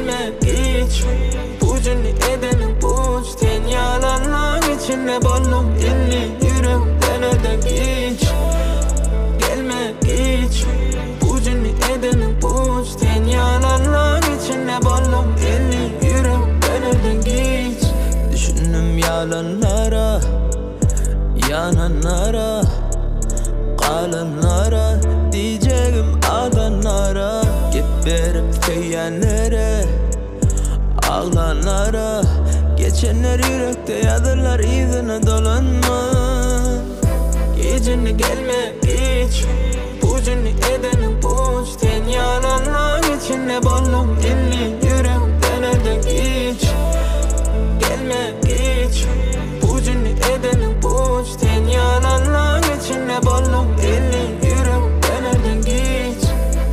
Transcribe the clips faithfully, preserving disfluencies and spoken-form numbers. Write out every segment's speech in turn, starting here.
gelme hiç. Pucunu edenin puç. Ten yalanlar içinde bollum dinli. Yürekten öden hiç. Gelme hiç. Pucunu edenin puç. Ten yalanlar içinde bollum dinli. Yürekten öden hiç. Düşündüm yalanlara, yananlara, kalanlara, diyeceğim adanlara, git verip teyenlere, ağlanlara. Geçenler yürekte yadırlar, izine dolanma. Gecene gelme hiç. Pucunu edenin puç. Ten yalanlar içinde bollum dinli. Yürekten öden hiç. Gelme hiç. Pucunu edenin puç. Ten yalanlar içinde bollum dinli. Yürekten öden hiç.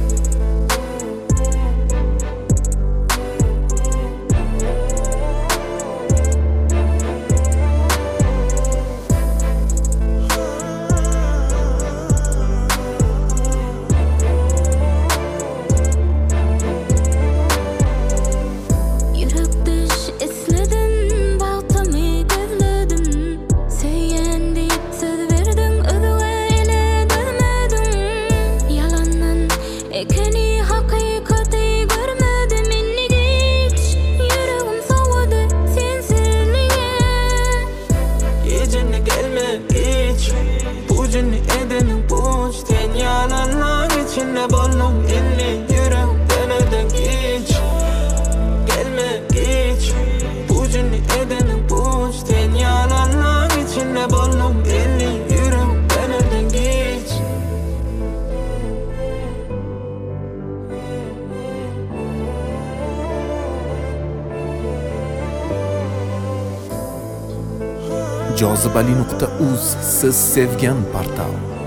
Pucunu edenin puç. Ten yalanlar içinde bollum dinli. Yürekten öden hiç. Gelme hiç. Pucunu edenin puç. Ten yalanlar içinde bollum dinli. Yürekten öden hiç. jozibali nuqta uz siz sevgan portal.